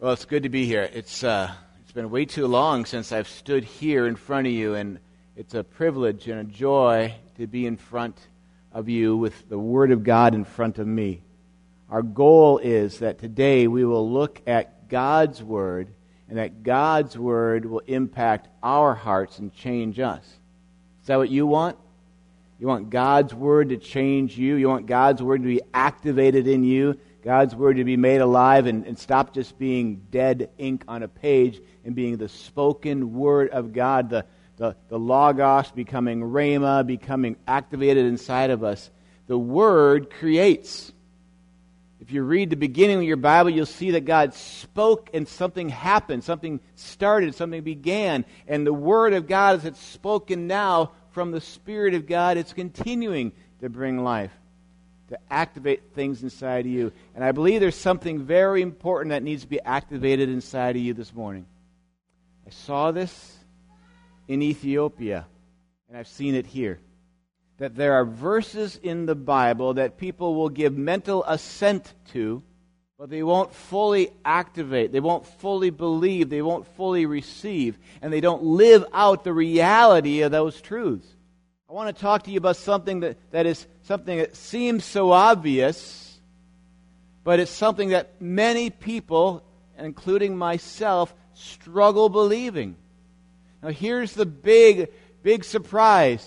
Well, it's good to be here. It's been way too long since I've stood here in front of you, and it's a privilege and a joy to be in front of you with the Word of God in front of me. Our goal is that today we will look at God's Word, and that God's Word will impact our hearts and change us. Is that what you want? You want God's Word to change you? You want God's Word to be activated in you? God's Word to be made alive and stop just being dead ink on a page and being the spoken Word of God, the Logos becoming Rhema, becoming activated inside of us. The Word creates. If you read the beginning of your Bible, you'll see that God spoke and something happened, something started, something began. And the Word of God, as it's spoken now from the Spirit of God, it's continuing to bring life, to activate things inside of you. And I believe there's something very important that needs to be activated inside of you this morning. I saw this in Ethiopia, and I've seen it here. That there are verses in the Bible that people will give mental assent to, but they won't fully activate, they won't fully believe, they won't fully receive, and they don't live out the reality of those truths. I want to talk to you about something that is something that seems so obvious, but it's something that many people, including myself, struggle believing. Now here's the big surprise.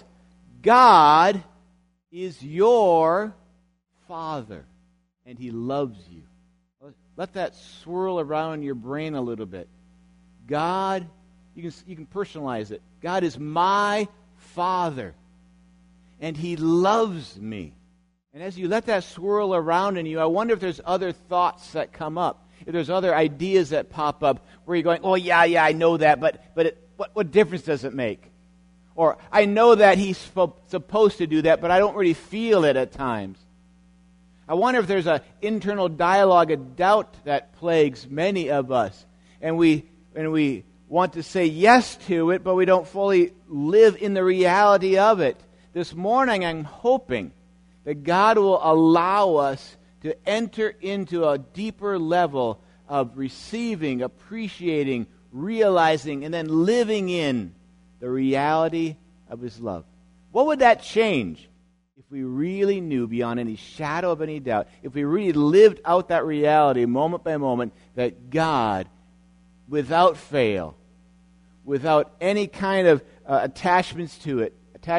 God is your Father, and He loves you. Let that swirl around your brain a little bit. God, you can personalize it. God is my Father, and He loves me. And as you let that swirl around in you, I wonder if there's other thoughts that come up, if there's other ideas that pop up where you're going, oh yeah, I know that, but what difference does it make? Or, I know that He's supposed to do that, but I don't really feel it at times. I wonder if there's an internal dialogue, a doubt that plagues many of us. And we want to say yes to it, but we don't fully live in the reality of it. This morning, I'm hoping that God will allow us to enter into a deeper level of receiving, appreciating, realizing, and then living in the reality of His love. What would that change if we really knew beyond any shadow of any doubt, if we really lived out that reality moment by moment, that God, without fail, without any kind of attachments to it,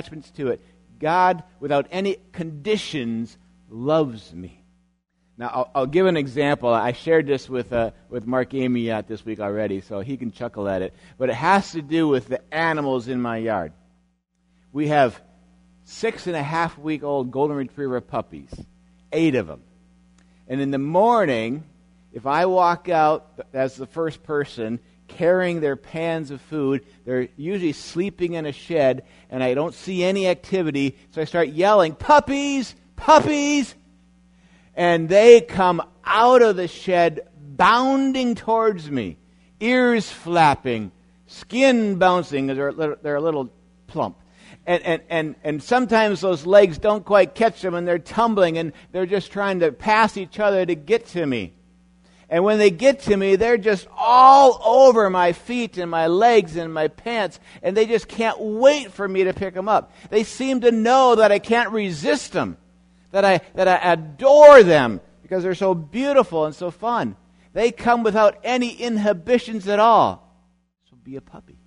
God, without any conditions, loves me. Now, I'll give an example. I shared this with Mark Amiat this week already, so he can chuckle at it. But it has to do with the animals in my yard. We have 6.5-week-old golden retriever puppies, 8 of them. And in the morning, if I walk out as the first person carrying their pans of food, they're usually sleeping in a shed, and I don't see any activity, so I start yelling, "Puppies! Puppies!" And they come out of the shed bounding towards me, ears flapping, skin bouncing, they're a little plump. And sometimes those legs don't quite catch them, and they're tumbling, and they're just trying to pass each other to get to me. And when they get to me, they're just all over my feet and my legs and my pants, and they just can't wait for me to pick them up. They seem to know that I can't resist them, that I adore them because they're so beautiful and so fun. They come without any inhibitions at all. So be a puppy.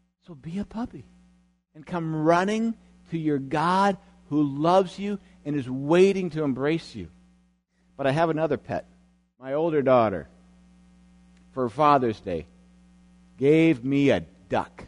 And come running to your God who loves you and is waiting to embrace you. But I have another pet. My older daughter, for Father's Day, gave me a duck.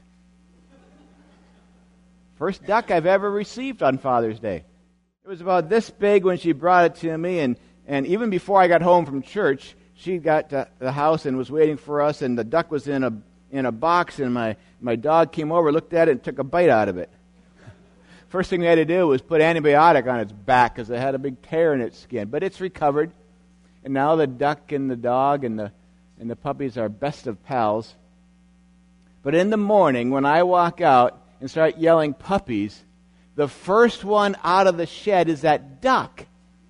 First duck I've ever received on Father's Day. It was about this big when she brought it to me, and even before I got home from church, she got to the house and was waiting for us, and the duck was in a box, and my dog came over, looked at it, and took a bite out of it. First thing we had to do was put antibiotic on its back because it had a big tear in its skin. But it's recovered, and now the duck and the dog and the puppies are best of pals. But in the morning, when I walk out and start yelling puppies, the first one out of the shed is that duck.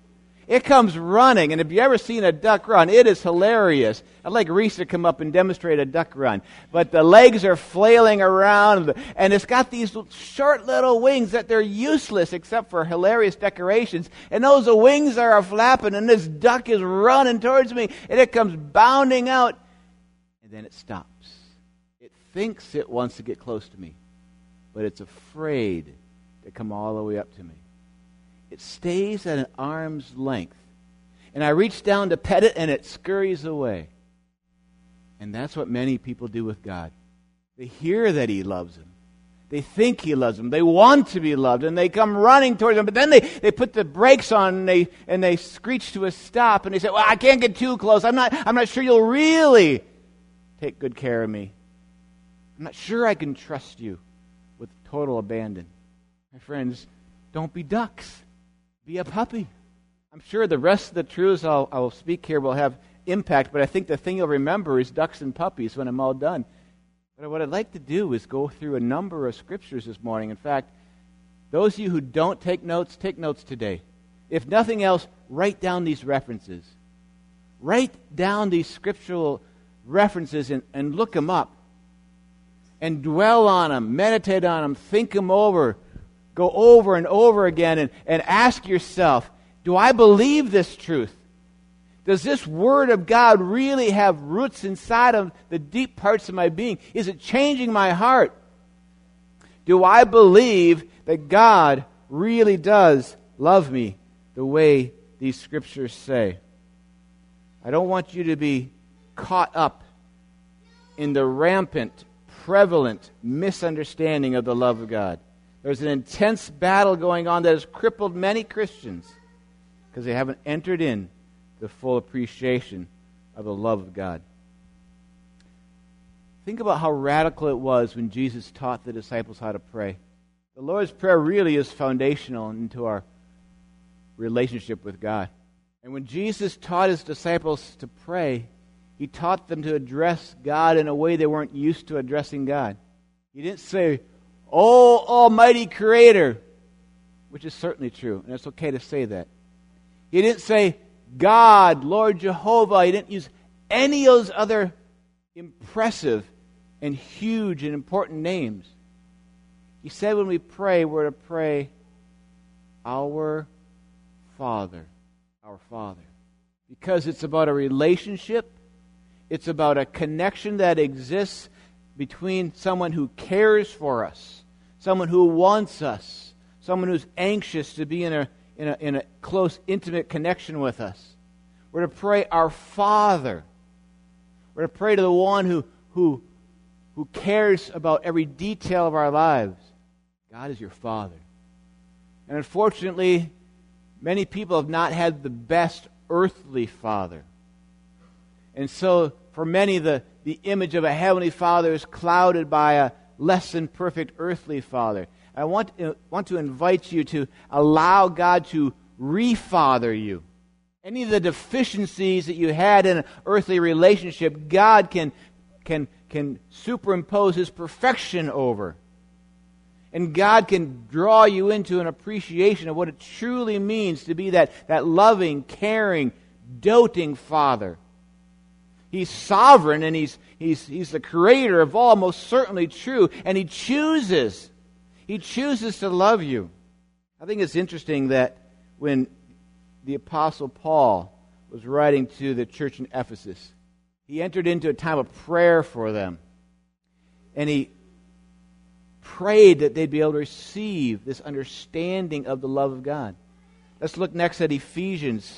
It comes running, and if you've ever seen a duck run, it is hilarious. I'd like Reese to come up and demonstrate a duck run. But the legs are flailing around, and it's got these short little wings that they're useless except for hilarious decorations. And those wings are flapping, and this duck is running towards me, and it comes bounding out, and then it stops. It thinks it wants to get close to me, but it's afraid to come all the way up to me. It stays at an arm's length. And I reach down to pet it, and it scurries away. And that's what many people do with God. They hear that He loves them. They think He loves them. They want to be loved, and they come running towards Him. But then they put the brakes on, and they screech to a stop, and they say, well, I can't get too close. I'm not sure you'll really take good care of me. I'm not sure I can trust you with total abandon. My friends, don't be ducks. Be a puppy. I'm sure the rest of the truths I'll speak here will have impact, but I think the thing you'll remember is ducks and puppies when I'm all done. But what I'd like to do is go through a number of scriptures this morning. In fact, those of you who don't take notes today. If nothing else, write down these references. Write down these scriptural references and look them up. And dwell on them, meditate on them, think them over. Go over and over again and ask yourself, do I believe this truth? Does this Word of God really have roots inside of the deep parts of my being? Is it changing my heart? Do I believe that God really does love me the way these Scriptures say? I don't want you to be caught up in the rampant, prevalent misunderstanding of the love of God. There's an intense battle going on that has crippled many Christians because they haven't entered in the full appreciation of the love of God. Think about how radical it was when Jesus taught the disciples how to pray. The Lord's Prayer really is foundational into our relationship with God. And when Jesus taught His disciples to pray, He taught them to address God in a way they weren't used to addressing God. He didn't say, "Oh, Almighty Creator," which is certainly true, and it's okay to say that. He didn't say, "God, Lord Jehovah." He didn't use any of those other impressive and huge and important names. He said when we pray, we're to pray, "Our Father," our Father. Because it's about a relationship. It's about a connection that exists between someone who cares for us, someone who wants us, someone who's anxious to be in a close, intimate connection with us. We're to pray, "Our Father." We're to pray to the one who cares about every detail of our lives. God is your Father. And unfortunately, many people have not had the best earthly father. And so, for many, the image of a heavenly Father is clouded by a less than perfect earthly father. I want to invite you to allow God to re-father you. Any of the deficiencies that you had in an earthly relationship, God can superimpose His perfection over. And God can draw you into an appreciation of what it truly means to be that loving, caring, doting Father. He's sovereign, and He's the creator of all, most certainly true, and He chooses to love you. I think it's interesting that when the Apostle Paul was writing to the church in Ephesus, he entered into a time of prayer for them, and he prayed that they'd be able to receive this understanding of the love of God. Let's look next at Ephesians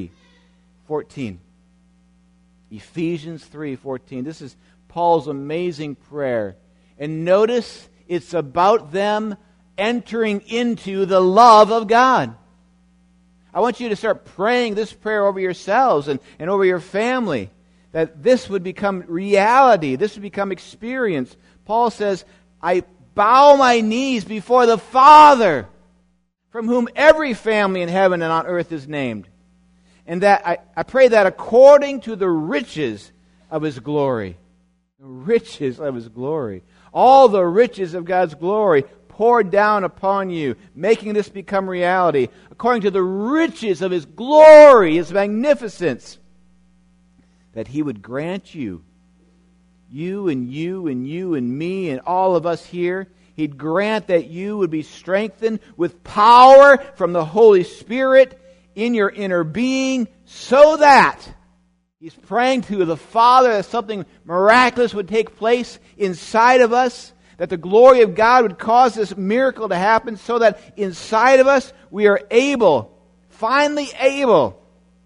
3:14. Ephesians 3:14. This is Paul's amazing prayer. And notice it's about them entering into the love of God. I want you to start praying this prayer over yourselves and over your family, that this would become reality, this would become experience. Paul says, "I bow my knees before the Father, from whom every family in heaven and on earth is named. And that I pray that according to the riches of His glory," the riches of His glory, all the riches of God's glory poured down upon you, making this become reality, according to the riches of His glory, His magnificence, that He would grant you and you and you and me and all of us here, He'd grant that you would be strengthened with power from the Holy Spirit in your inner being, so that He's praying to the Father that something miraculous would take place inside of us, that the glory of God would cause this miracle to happen, so that inside of us we are finally able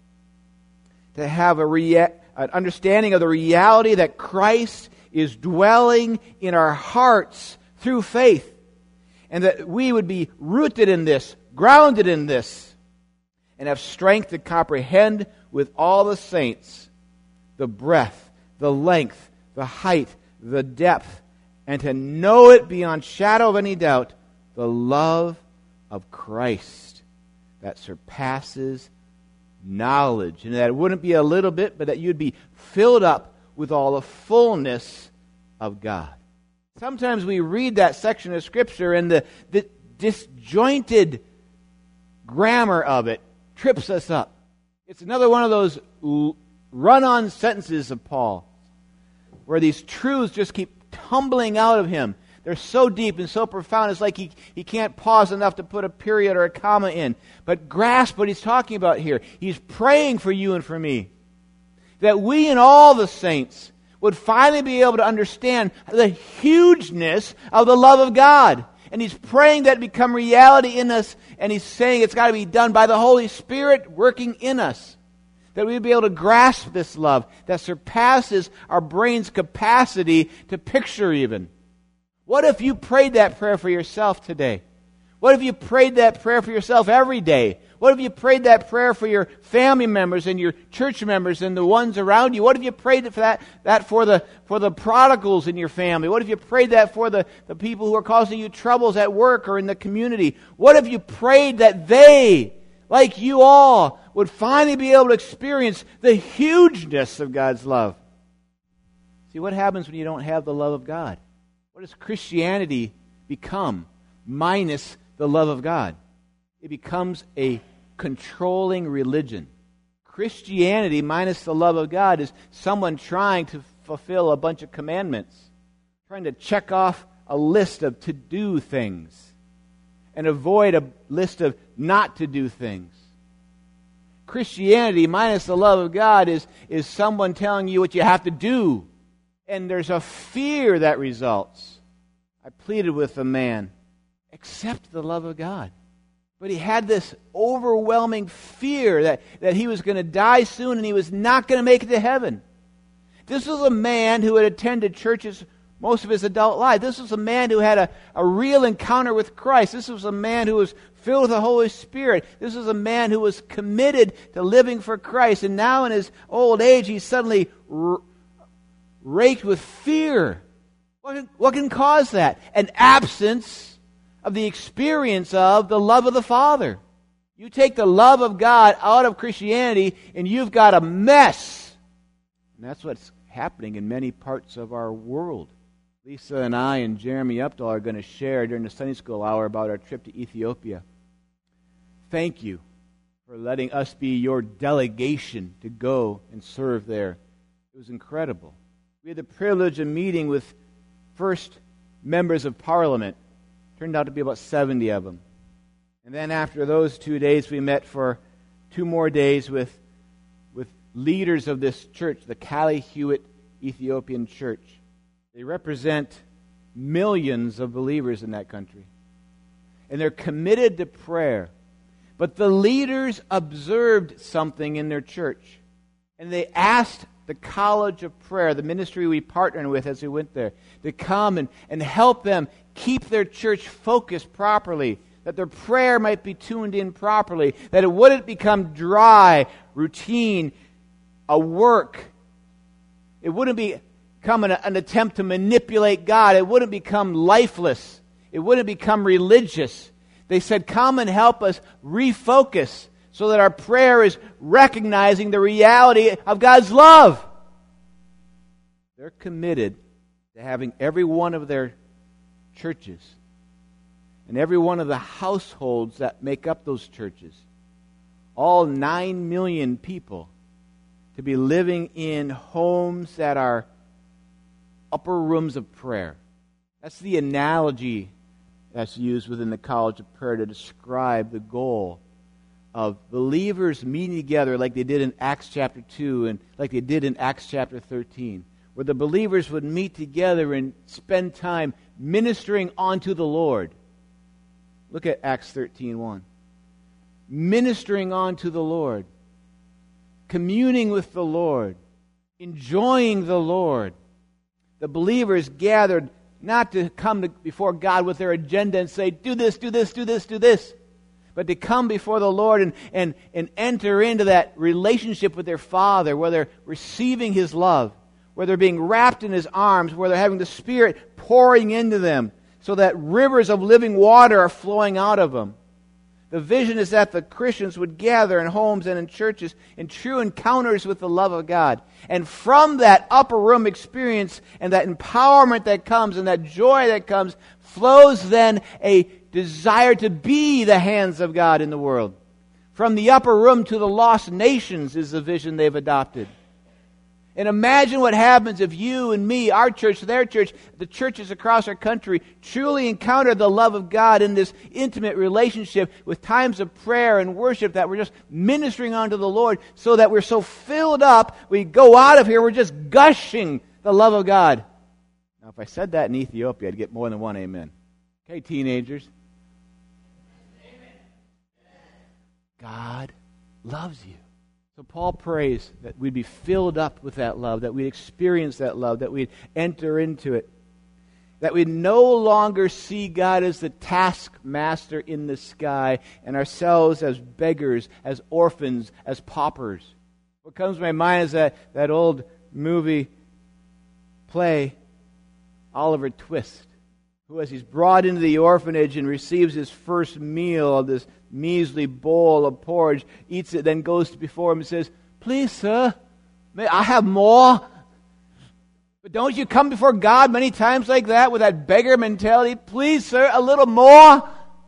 to have an understanding of the reality that Christ is dwelling in our hearts through faith, and that we would be rooted in this, grounded in this, and have strength to comprehend with all the saints the breadth, the length, the height, the depth, and to know it beyond shadow of any doubt, the love of Christ that surpasses knowledge. And that it wouldn't be a little bit, but that you'd be filled up with all the fullness of God. Sometimes we read that section of Scripture and the disjointed grammar of it trips us up. It's another one of those run-on sentences of Paul, where these truths just keep tumbling out of him. They're so deep and so profound, it's like he can't pause enough to put a period or a comma in. But grasp what he's talking about here. He's praying for you and for me, that we and all the saints would finally be able to understand the hugeness of the love of God. And he's praying that it become reality in us, and he's saying it's got to be done by the Holy Spirit working in us. That we'd be able to grasp this love that surpasses our brain's capacity to picture even. What if you prayed that prayer for yourself today? What if you prayed that prayer for yourself every day? What if you prayed that prayer for your family members and your church members and the ones around you? What if you prayed for that for the prodigals in your family? What if you prayed that for the people who are causing you troubles at work or in the community? What if you prayed that they, like you all, would finally be able to experience the hugeness of God's love? See, what happens when you don't have the love of God? What does Christianity become minus the love of God? It becomes a controlling religion. Christianity minus the love of God is someone trying to fulfill a bunch of commandments, trying to check off a list of to-do things and avoid a list of not-to-do things. Christianity minus the love of God is someone telling you what you have to do. And there's a fear that results. I pleaded with a man, accept the love of God. But he had this overwhelming fear that he was going to die soon and he was not going to make it to heaven. This was a man who had attended churches most of his adult life. This was a man who had a real encounter with Christ. This was a man who was filled with the Holy Spirit. This was a man who was committed to living for Christ. And now in his old age, he's suddenly raked with fear. What can cause that? An absence of the experience of the love of the Father. You take the love of God out of Christianity and you've got a mess. And that's what's happening in many parts of our world. Lisa and I and Jeremy Updahl are going to share during the Sunday school hour about our trip to Ethiopia. Thank you for letting us be your delegation to go and serve there. It was incredible. We had the privilege of meeting with first members of Parliament. Turned out to be about 70 of them. And then after those 2 days, we met for 2 more days with leaders of this church, the Kali Hewitt Ethiopian Church. They represent millions of believers in that country. And they're committed to prayer. But the leaders observed something in their church. And they asked the College of Prayer, the ministry we partnered with as we went there, to come and help them keep their church focused properly, that their prayer might be tuned in properly, that it wouldn't become dry, routine, a work. It wouldn't become an attempt to manipulate God. It wouldn't become lifeless. It wouldn't become religious. They said, come and help us refocus so that our prayer is recognizing the reality of God's love. They're committed to having every one of their churches and every one of the households that make up those churches, all 9 million people, to be living in homes that are upper rooms of prayer. That's the analogy that's used within the College of Prayer to describe the goal of believers meeting together like they did in Acts chapter 2 and like they did in Acts chapter 13, where the believers would meet together and spend time ministering unto the Lord. Look at Acts 13:1. Ministering unto the Lord, communing with the Lord, enjoying the Lord. The believers gathered not to come before God with their agenda and say, do this, do this, do this, do this, but to come before the Lord and enter into that relationship with their Father, where they're receiving His love, where they're being wrapped in His arms, where they're having the Spirit pouring into them, so that rivers of living water are flowing out of them. The vision is that the Christians would gather in homes and in churches in true encounters with the love of God. And from that upper room experience and that empowerment that comes and that joy that comes, flows then a desire to be the hands of God in the world. From the upper room to the lost nations is the vision they've adopted. And imagine what happens if you and me, our church, their church, the churches across our country, truly encounter the love of God in this intimate relationship with times of prayer and worship, that we're just ministering unto the Lord, so that we're so filled up, we go out of here, we're just gushing the love of God. Now, if I said that in Ethiopia, I'd get more than one amen. Okay, teenagers. God loves you. So Paul prays that we'd be filled up with that love, that we'd experience that love, that we'd enter into it, that we'd no longer see God as the taskmaster in the sky and ourselves as beggars, as orphans, as paupers. What comes to my mind is that old movie play, Oliver Twist, who, as he's brought into the orphanage and receives his first meal of this measly bowl of porridge, eats it, then goes before him and says, "Please, sir, may I have more?" But don't you come before God many times like that, with that beggar mentality? "Please, sir, a little more?"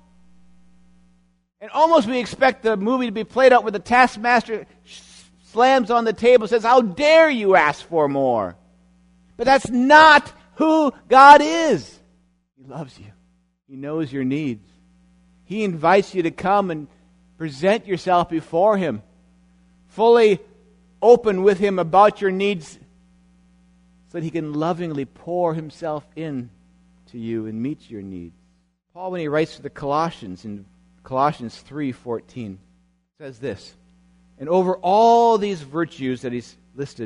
And almost we expect the movie to be played out where the taskmaster slams on the table and says, "How dare you ask for more?" But that's not who God is. He loves you. He knows your needs. He invites you to come and present yourself before Him, fully open with Him about your needs, so that He can lovingly pour Himself in to you and meet your needs. Paul, when he writes to the Colossians, in Colossians 3:14, says this, and over all these virtues that he's listed,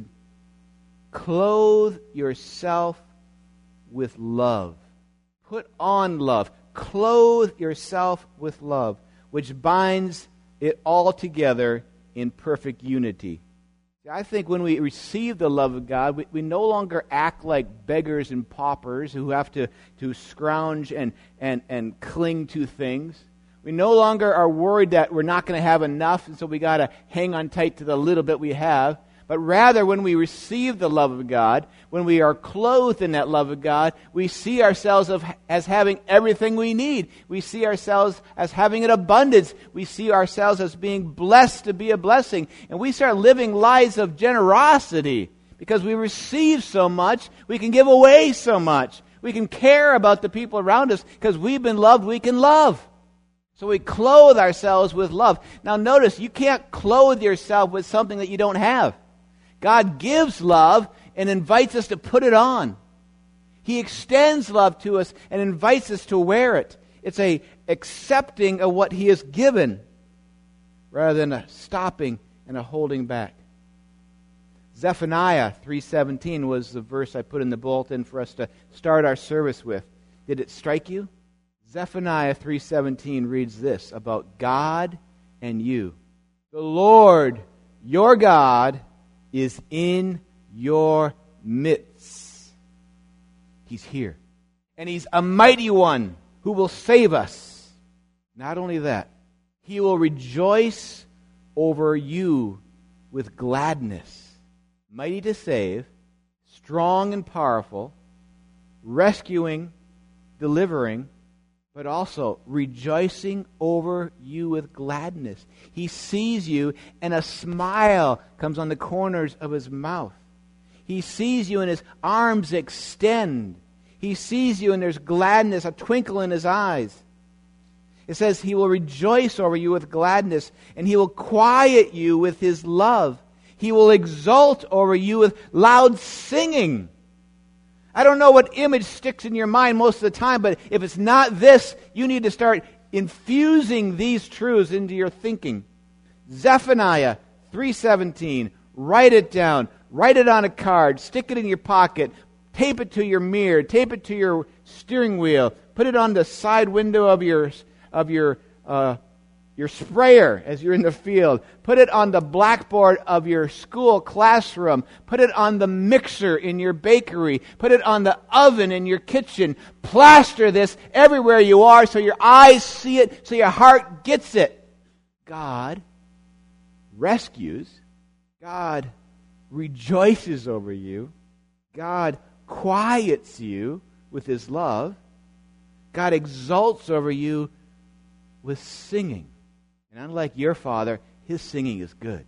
clothe yourself with love. Put on love. Clothe yourself with love, which binds it all together in perfect unity. I think when we receive the love of God, we no longer act like beggars and paupers who have to scrounge and cling to things. We no longer are worried that we're not going to have enough, and so we got to hang on tight to the little bit we have. But rather, when we receive the love of God, when we are clothed in that love of God, we see ourselves as having everything we need. We see ourselves as having an abundance. We see ourselves as being blessed to be a blessing. And we start living lives of generosity. Because we receive so much, we can give away so much. We can care about the people around us. Because we've been loved, we can love. So we clothe ourselves with love. Now notice, you can't clothe yourself with something that you don't have. God gives love and invites us to put it on. He extends love to us and invites us to wear it. It's a accepting of what He has given rather than a stopping and a holding back. Zephaniah 3:17 was the verse I put in the bulletin for us to start our service with. Did it strike you? Zephaniah 3:17 reads this about God and you. The Lord, your God, is in your midst. He's here. And He's a mighty one who will save us. Not only that, He will rejoice over you with gladness. Mighty to save, strong and powerful, rescuing, delivering, but also rejoicing over you with gladness. He sees you, and a smile comes on the corners of his mouth. He sees you, and his arms extend. He sees you, and there's gladness, a twinkle in his eyes. It says he will rejoice over you with gladness, and he will quiet you with his love. He will exult over you with loud singing. I don't know what image sticks in your mind most of the time, but if it's not this, you need to start infusing these truths into your thinking. Zephaniah 3:17. Write it down. Write it on a card. Stick it in your pocket. Tape it to your mirror. Tape it to your steering wheel. Put it on the side window of your sprayer as you're in the field. Put it on the blackboard of your school classroom. Put it on the mixer in your bakery. Put it on the oven in your kitchen. Plaster this everywhere you are so your eyes see it, so your heart gets it. God rescues. God rejoices over you. God quiets you with his love. God exults over you with singing. And unlike your father, his singing is good.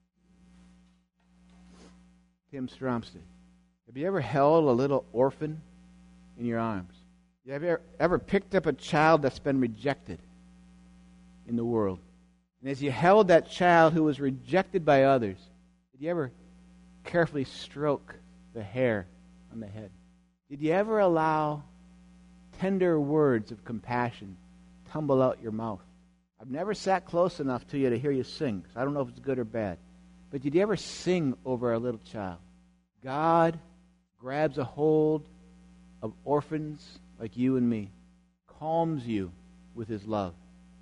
Tim Stromstad, have you ever held a little orphan in your arms? Have you ever picked up a child that's been rejected in the world? And as you held that child who was rejected by others, did you ever carefully stroke the hair on the head? Did you ever allow tender words of compassion tumble out your mouth? I've never sat close enough to you to hear you sing, so I don't know if it's good or bad. But did you ever sing over a little child? God grabs a hold of orphans like you and me, calms you with his love,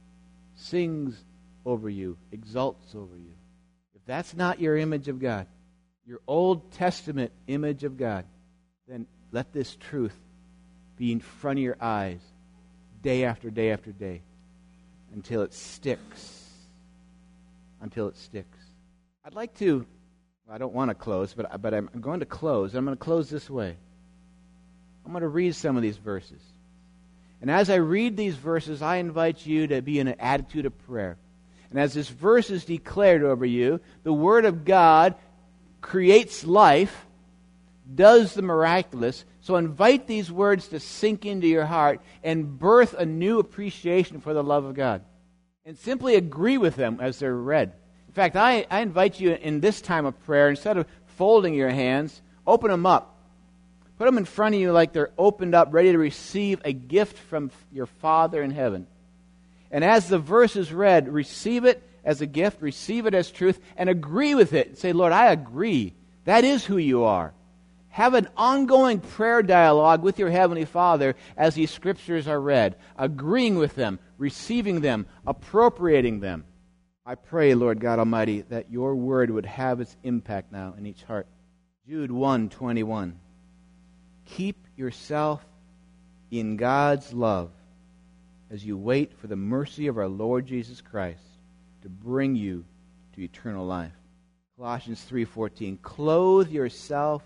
sings over you, exults over you. If that's not your image of God, your Old Testament image of God, then let this truth be in front of your eyes day after day after day until it sticks. Until it sticks. I'd like to, well, I don't want to close, but I'm going to close. I'm going to close this way. I'm going to read some of these verses. And as I read these verses, I invite you to be in an attitude of prayer. And as this verse is declared over you, the Word of God creates life, does the miraculous. So invite these words to sink into your heart and birth a new appreciation for the love of God. And simply agree with them as they're read. In fact, I invite you in this time of prayer, instead of folding your hands, open them up. Put them in front of you like they're opened up, ready to receive a gift from your Father in heaven. And as the verse is read, receive it as a gift, receive it as truth, and agree with it. Say, Lord, I agree. That is who you are. Have an ongoing prayer dialogue with your Heavenly Father as these scriptures are read, agreeing with them, receiving them, appropriating them. I pray, Lord God Almighty, that your word would have its impact now in each heart. Jude 1:21. Keep yourself in God's love as you wait for the mercy of our Lord Jesus Christ to bring you to eternal life. Colossians 3:14. Clothe yourself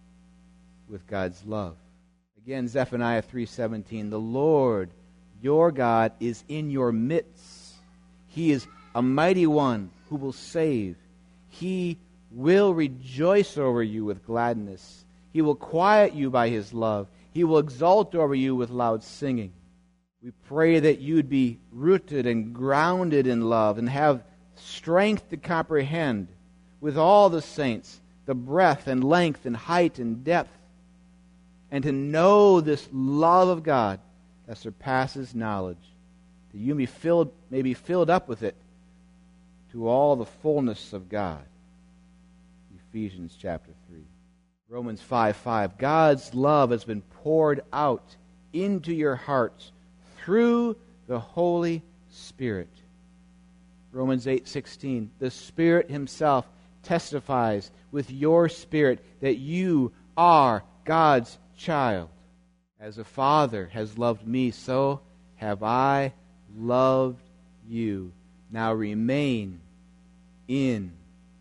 with God's love. Again, Zephaniah 3:17. The Lord, your God, is in your midst. He is a mighty one who will save. He will rejoice over you with gladness. He will quiet you by his love. He will exult over you with loud singing. We pray that you'd be rooted and grounded in love and have strength to comprehend with all the saints the breadth and length and height and depth, and to know this love of God that surpasses knowledge, that you may be filled up with it to all the fullness of God. Ephesians chapter 3. Romans 5:5. God's love has been poured out into your hearts through the Holy Spirit. Romans 8:16. The Spirit himself testifies with your spirit that you are God's child. As the Father has loved me, so have I loved you. Now remain in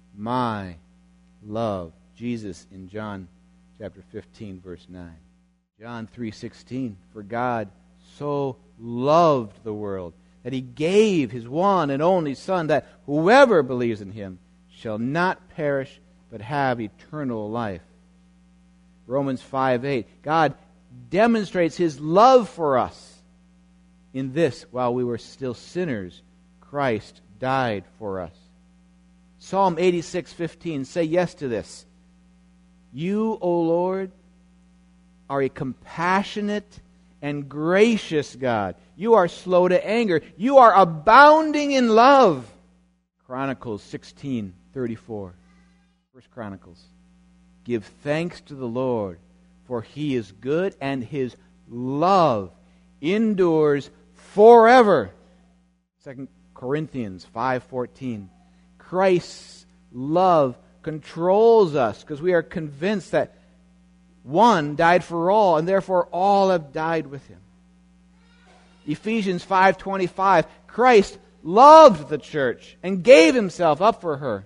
my love. Jesus in John chapter 15, verse 9. John 3:16. For God so loved the world, that He gave His one and only Son, that whoever believes in Him shall not perish but have eternal life. Romans 5:8, God demonstrates His love for us in this: while we were still sinners, Christ died for us. Psalm 86:15, say yes to this. You, O Lord, are a compassionate and gracious God. You are slow to anger. You are abounding in love. Chronicles 16:34. First Chronicles. Give thanks to the Lord, for He is good, and His love endures forever. 2 Corinthians 5:14. Christ's love controls us because we are convinced that one died for all, and therefore all have died with Him. Ephesians 5:25. Christ loved the church and gave Himself up for her.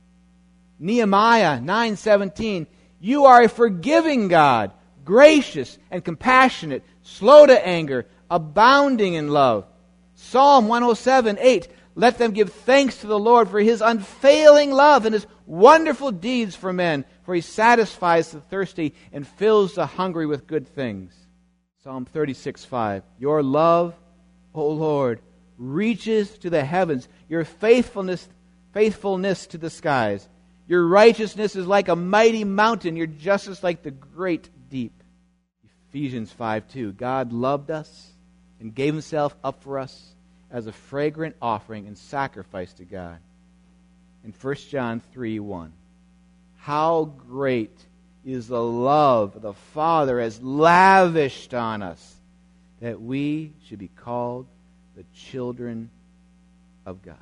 Nehemiah 9:17. You are a forgiving God, gracious and compassionate, slow to anger, abounding in love. Psalm 107:8. Let them give thanks to the Lord for His unfailing love and His wonderful deeds for men, for He satisfies the thirsty and fills the hungry with good things. Psalm 36:5. Your love, O Lord, reaches to the heavens, your faithfulness to the skies. Your righteousness is like a mighty mountain, your justice like the great deep. Ephesians 5:2. God loved us and gave Himself up for us as a fragrant offering and sacrifice to God. In 1 John 3:1. How great is the love the Father has lavished on us, that we should be called the children of God.